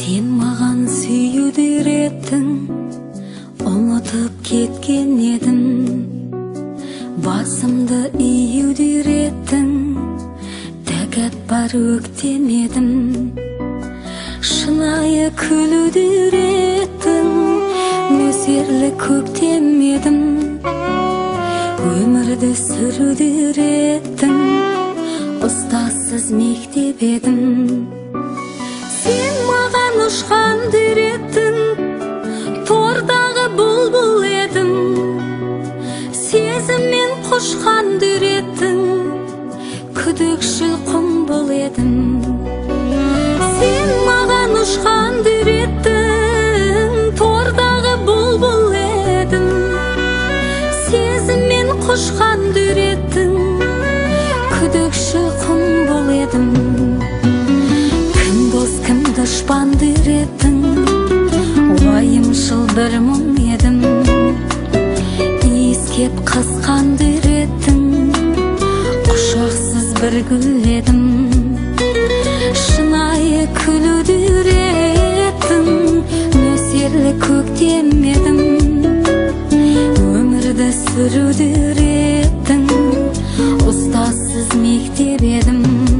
Сен маған сүйуді үйреттің, ұмытып кеткен едім. Басымды июді үйреттің, тәкаппар өктемедім. Шынайы күлуді үйреттің, нөсерлі көктемедім. Өмірді сүруді үйреттің, ұстазсыз мектеп едім. Сен маған ұшқанды үйреттің, тордағы бұлбұл едім. Сезіммен құшқанды үйреттің, күдікшіл құмбыл едім. Сен маған ұшқанды үйреттің, тордағы бұлбұл едім. Сезіммен құшқанды үйреттің, күдікшіл құмбыл едім. Кім дұшпанды үйреттің, уайымшыл бір мұң едім. Иіскеп қысқанды үйреттің, құшақсыз бір гүл едім. Шынайы күлуді үйреттің, нөсерлі көктем едім. Өмірді сүруді үйреттің, ұстазсыз мектеп едім.